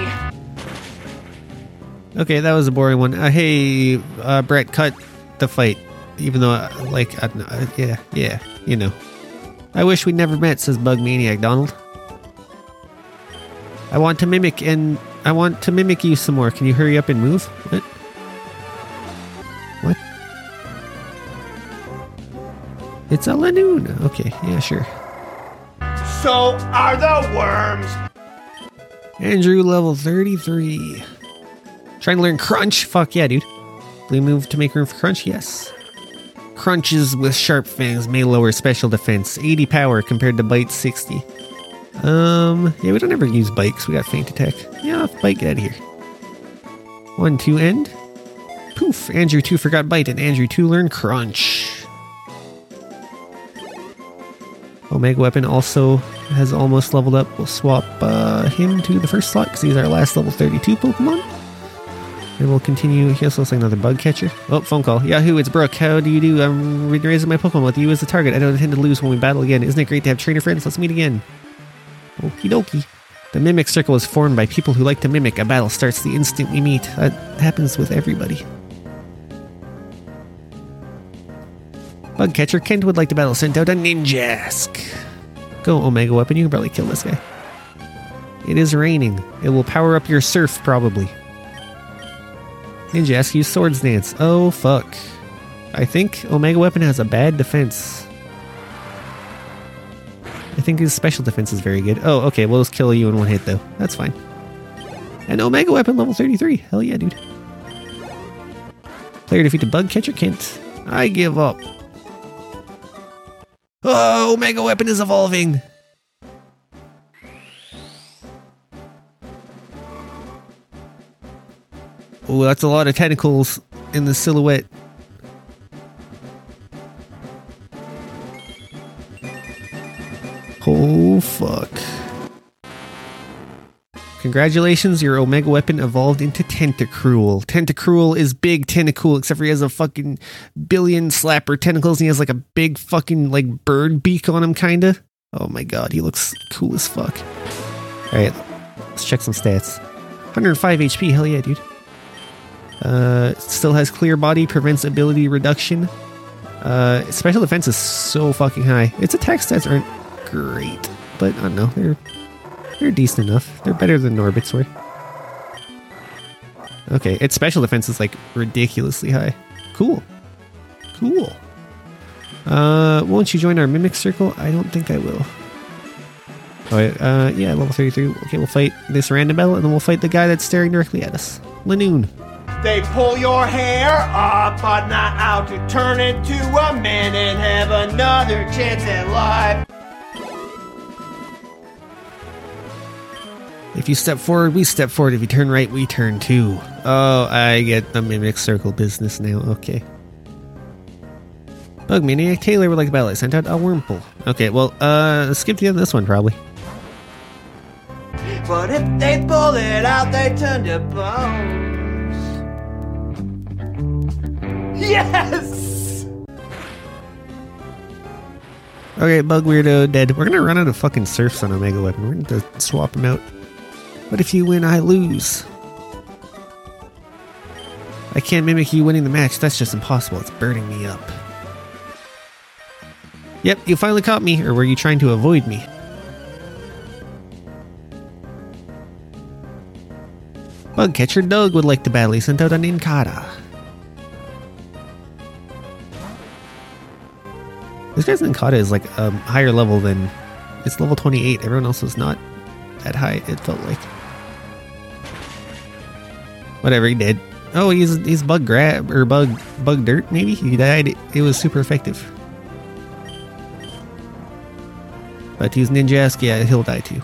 Okay, that was a boring one. Hey, Brett, cut the fight. Even though, I don't know. Yeah, you know. I wish we'd never met, says Bug Maniac Donald. I want to mimic and I want to mimic you some more. Can you hurry up and move? What? What? It's a Lanoon. Okay, yeah, sure. So are the worms. Andrew, level 33. Trying to learn Crunch? Fuck yeah, dude. Do we move to make room for Crunch? Yes. Crunches with sharp fangs may lower special defense. 80 power compared to Bite 60. Yeah, we don't ever use Bite because we got Feint Attack. Yeah, Bite, get out of here. 1, 2, end. Poof. Andrew 2 forgot Bite, and Andrew 2 learned Crunch. Omega Weapon also has almost leveled up. We'll swap him to the first slot because he's our last level 32 Pokemon. And we'll continue. He also looks like another bug catcher. Oh, phone call. Yahoo, it's Brooke. How do you do? I'm raising my Pokemon with you as the target. I don't intend to lose when we battle again. Isn't it great to have trainer friends? Let's meet again. Okie dokie. The Mimic Circle is formed by people who like to mimic. A battle starts the instant we meet. That happens with everybody. Bug catcher Kent would like to battle. Sent out a Ninjask. Go, Omega Weapon. You can probably kill this guy. It is raining. It will power up your surf, probably. Ninjask use Swords Dance. Oh, fuck. I think Omega Weapon has a bad defense. I think his special defense is very good. Oh, okay. We'll just kill you in one hit, though. That's fine. And Omega Weapon level 33. Hell yeah, dude. Player defeated Bug Catcher Kent. I give up. Oh, Omega Weapon is evolving. Oh, that's a lot of tentacles in the silhouette. Oh, fuck. Congratulations, your Omega Weapon evolved into Tentacruel. Tentacruel is big Tentacool, except for he has a fucking billion slapper tentacles and he has like a big fucking like bird beak on him, kinda. Oh my god, he looks cool as fuck. Alright, let's check some stats. 105 HP, hell yeah, dude. Still has clear body, prevents ability reduction. Special defense is so fucking high. Its attack stats aren't great, but I don't know, they're decent enough. They're better than Norbit's sword. Okay, its special defense is like ridiculously high. Cool. Cool. Won't you join our Mimic Circle? I don't think I will. Alright, yeah, level 33. Okay, we'll fight this random battle and then we'll fight the guy that's staring directly at us. Lanoon. They pull your hair up, but not out to turn into a man and have another chance at life. If you step forward, we step forward. If you turn right, we turn too. Oh, I get the Mimic Circle business now. Okay. Bug Maniac Taylor would like to battle. I sent out a Wurmple. Okay, well, skip to this one probably. But if they pull it out, they turn to bones. Yes! Okay, Bug Weirdo dead. We're gonna run out of fucking surfs on Omega Weapon. We're gonna have to swap him out. But if you win, I lose. I can't mimic you winning the match. That's just impossible. It's burning me up. Yep, you finally caught me. Or were you trying to avoid me? Bug Catcher Doug would like to battle. He sent out an Nincada. This guy's Nincada is like a higher level than... It's level 28. Everyone else was not that high, it felt like. Whatever, he did. Oh, he's bug grab or bug dirt, maybe? He died. It was super effective. But he's Ninjask, yeah, he'll die too.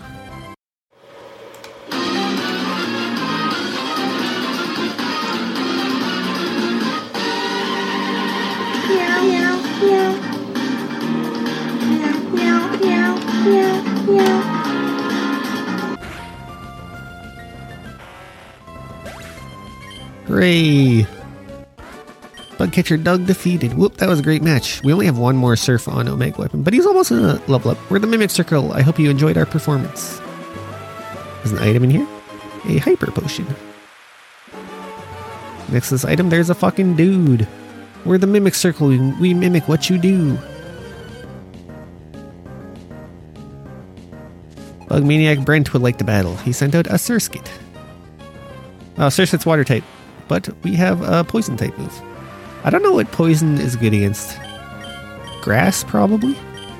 Hooray! Bugcatcher Doug defeated. Whoop, that was a great match. We only have one more surf on Omega Weapon, but he's almost in a level up. We're the Mimic Circle. I hope you enjoyed our performance. There's an item in here. A Hyper Potion. Next to this item, there's a fucking dude. We're the Mimic Circle. We mimic what you do. Bug Maniac Brent would like to battle. He sent out a Surskit. Search it's water type, but we have a poison type move. I don't know what poison is good against. Grass, probably?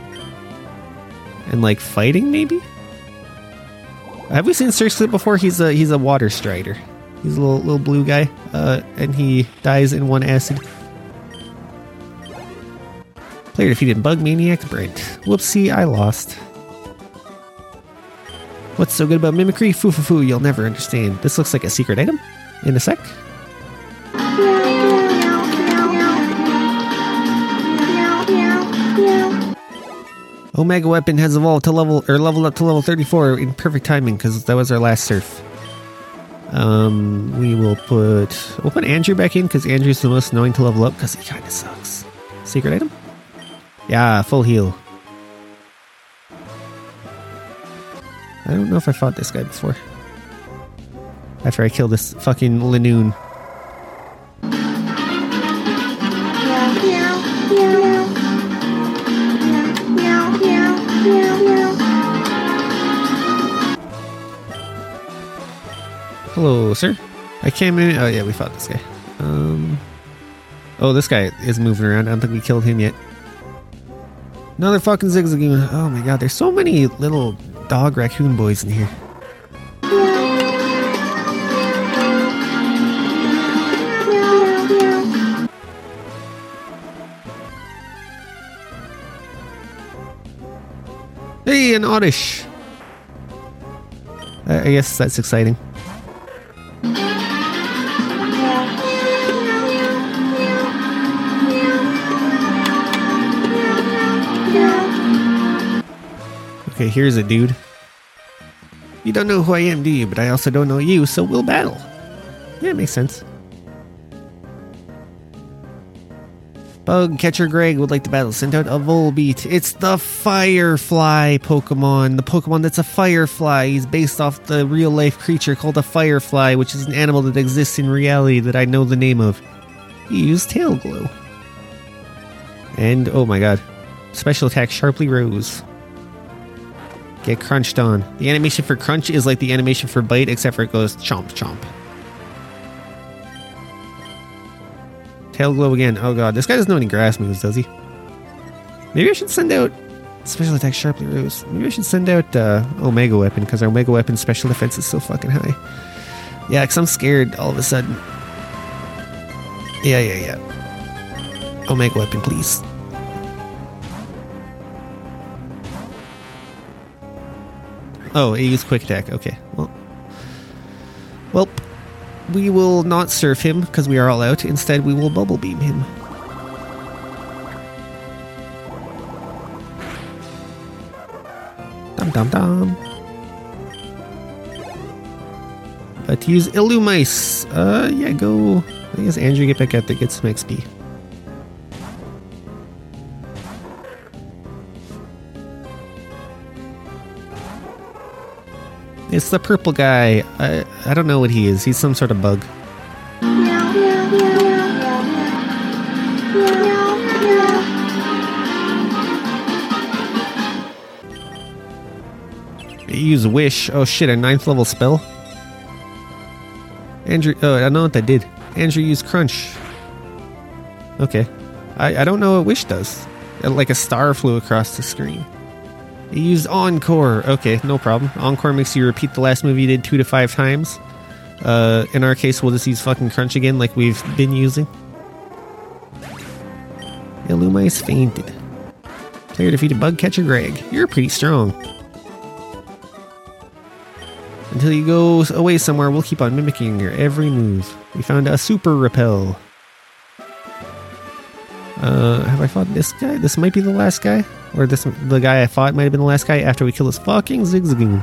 And like fighting, maybe? Have we seen Circlet before? He's a water strider. He's a little blue guy, and he dies in 1 acid. Player defeated Bug Maniac Brent. Whoopsie, I lost. What's so good about mimicry? Foo foo foo, you'll never understand. This looks like a secret item. In a sec. Omega Weapon has evolved to leveled up to level 34 in perfect timing because that was our last surf. We'll put Andrew back in because Andrew's the most annoying to level up because he kind of sucks. Secret item? Yeah, full heal. I don't know if I fought this guy before. After I killed this fucking Lanoon. Hello, sir. I came in. Oh, yeah, we fought this guy. Oh, this guy is moving around. I don't think we killed him yet. Another fucking Zigzagoon. Oh my god, there's so many little dog raccoon boys in here. Hey, an Oddish. I guess that's exciting. Okay, here's a dude. You don't know who I am, do you? But I also don't know you, so we'll battle. Yeah, it makes sense. Bug Catcher Greg would like to battle. Send out a Volbeat. It's the Firefly Pokemon. The Pokemon that's a firefly. He's based off the real-life creature called a firefly, which is an animal that exists in reality that I know the name of. He used Tail Glow. And, oh my god. Special attack Sharply Rose. Get crunched on. The animation for crunch is like the animation for bite, except for it goes chomp chomp. Tail Glow again. Oh god, this guy doesn't know any grass moves, does he? Maybe I should send out special attack Sharply Rose. Maybe I should send out Omega Weapon, because our Omega Weapon special defense is so fucking high. Yeah, because I'm scared all of a sudden. Yeah. Omega Weapon, please. Oh, it used quick attack. Okay. Well, we will not surf him because we are all out. Instead, we will bubble beam him. Dum. To use Illumise. Yeah, go. I guess Andrew get back out there, get some XP. It's the purple guy. I don't know what he is. He's some sort of bug. Use Wish. Oh shit, a 9th level spell? Andrew, oh, I know what that did. Andrew used Crunch. Okay. I don't know what Wish does. Like a star flew across the screen. You used Encore. Okay, no problem. Encore makes you repeat the last move you did 2 to 5 times. In our case, we'll just use fucking Crunch again like we've been using. Illumise fainted. Player defeated Bug Catcher Greg. You're pretty strong. Until you go away somewhere, we'll keep on mimicking your every move. We found a Super Repel. Have I fought this guy? This might be the last guy? Or the guy I fought might have been the last guy after we kill this fucking Zigzagoon.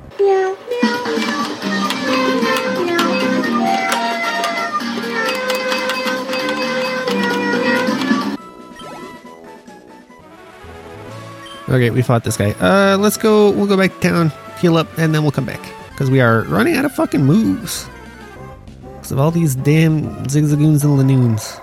Okay, we fought this guy. Let's go. We'll go back to town, heal up, and then we'll come back. Because we are running out of fucking moves. Because of all these damn Zigzagoons and Lanoons.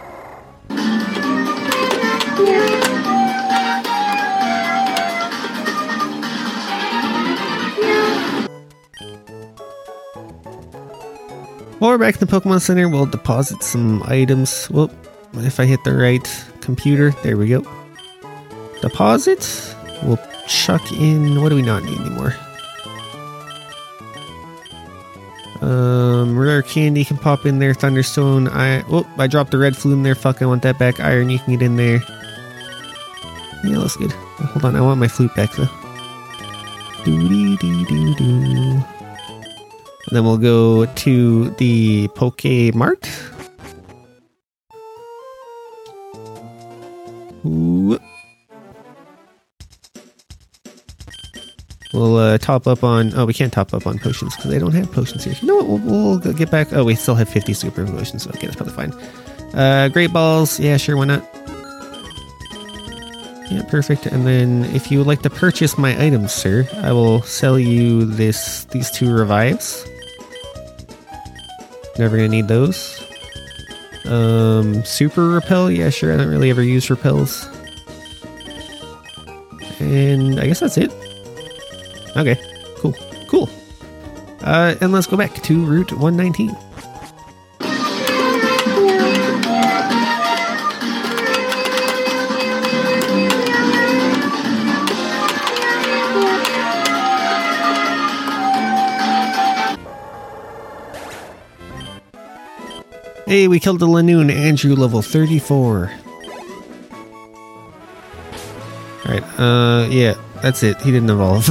While we're back in the Pokemon Center, we'll deposit some items. Whoop. If I hit the right computer, there we go. Deposit. We'll chuck in, what do we not need anymore? Rare candy can pop in there. Thunderstone. I dropped the red flute in there. Fuck, I want that back. Iron, you can get in there. Yeah, that's good. Hold on, I want my flute back though. Doo-dee-dee-doo-doo. And then we'll go to the Poke Mart. Ooh. We'll top up on... Oh, we can't top up on potions because they don't have potions here. No, we'll get back... Oh, we still have 50 super potions. Okay, that's probably fine. Great balls. Yeah, sure, why not? Yeah, perfect. And then if you would like to purchase my items, sir, I will sell you these 2 revives. Never gonna need those. Super repel. Yeah, sure. I don't really ever use repels. And I guess that's it. Okay, cool. And let's go back to Route 119. Hey, we killed the Lanoon. Andrew, level 34. Alright, yeah, that's it. He didn't evolve.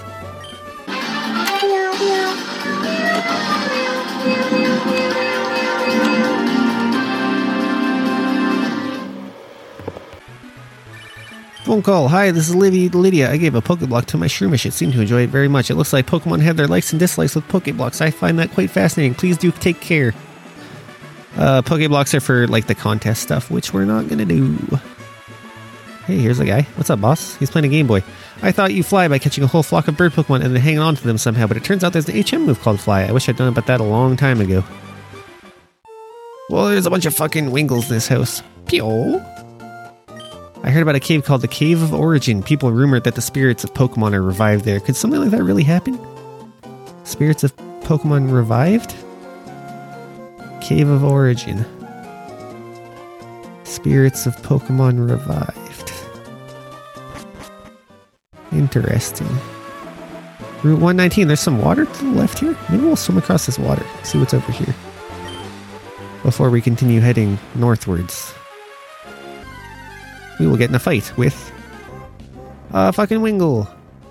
Phone call. Hi, this is Lydia. I gave a Pokeblock to my Shroomish. It seemed to enjoy it very much. It looks like Pokemon have their likes and dislikes with Pokeblocks. I find that quite fascinating. Please do take care. Pokeblocks are for, like, the contest stuff, which we're not gonna do. Hey, here's a guy. What's up, boss? He's playing a Game Boy. I thought you fly by catching a whole flock of bird Pokemon and then hanging on to them somehow, but it turns out there's the HM move called Fly. I wish I'd known about that a long time ago. Well, there's a bunch of fucking Wingles in this house. Pew! I heard about a cave called the Cave of Origin. People rumored that the spirits of Pokemon are revived there. Could something like that really happen? Spirits of Pokemon revived? Cave of Origin. Spirits of Pokemon revived. Interesting. Route 119. There's some water to the left here. Maybe we'll swim across this water. See what's over here. Before we continue heading northwards. We will get in a fight with a fucking Wingull.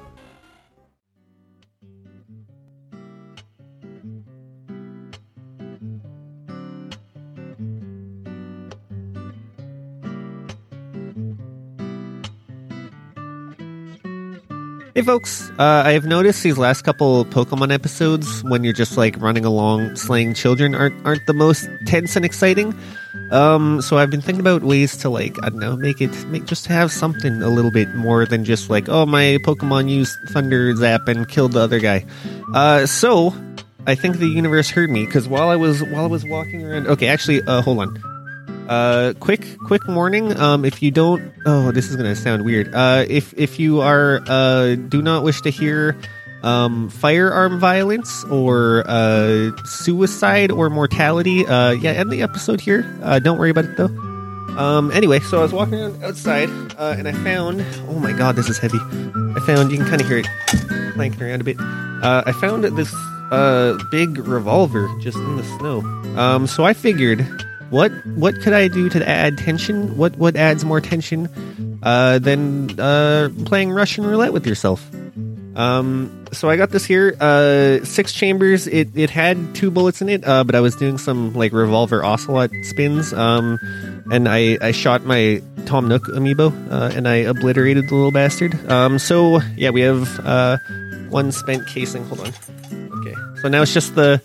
Hey folks, I've noticed these last couple Pokemon episodes, when you're just like running along slaying children, aren't the most tense and exciting. So I've been thinking about ways to, like, I don't know, just have something a little bit more than just like, oh, my Pokemon used Thunder Zap and killed the other guy. So I think the universe heard me, because while I was walking around. Okay, actually, hold on. Quick warning. If you don't, this is gonna sound weird. If you are, do not wish to hear, firearm violence or, suicide or mortality, end the episode here. Don't worry about it though. Anyway, so I was walking around outside, and I found, oh my god, this is heavy. You can kind of hear it clanking around a bit. I found this, big revolver just in the snow. So I figured, what could I do to add tension? What adds more tension than playing Russian roulette with yourself? So I got this here, 6 chambers. It had 2 bullets in it, but I was doing some like revolver ocelot spins, and I shot my Tom Nook amiibo, and I obliterated the little bastard. So yeah, we have 1 spent casing. Hold on. Okay, so now it's just the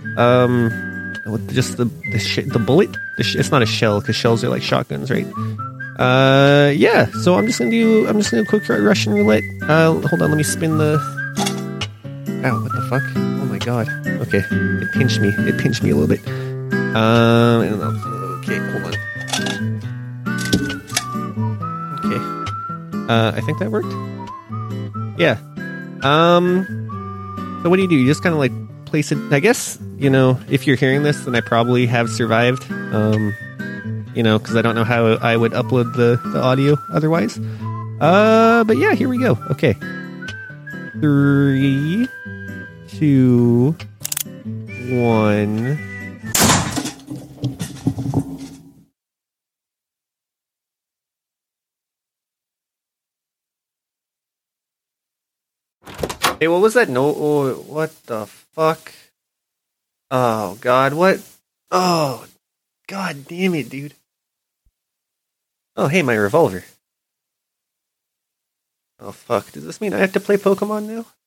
bullet. It's not a shell because shells are like shotguns, right? Yeah. So I'm just gonna do a quick Russian roulette. Hold on, let me spin the. Ow! What the fuck? Oh my god. Okay, it pinched me. It pinched me a little bit. Okay, hold on. Okay. I think that worked. Yeah. So what do? You just kind of like replace it. I guess, if you're hearing this, then I probably have survived. Because I don't know how I would upload the audio otherwise. But yeah, here we go. Okay. 3, 2, 1. Hey, what was that? What the fuck? Oh, God, what? Oh, God damn it, dude. Oh, hey, my revolver. Oh, fuck. Does this mean I have to play Pokemon now?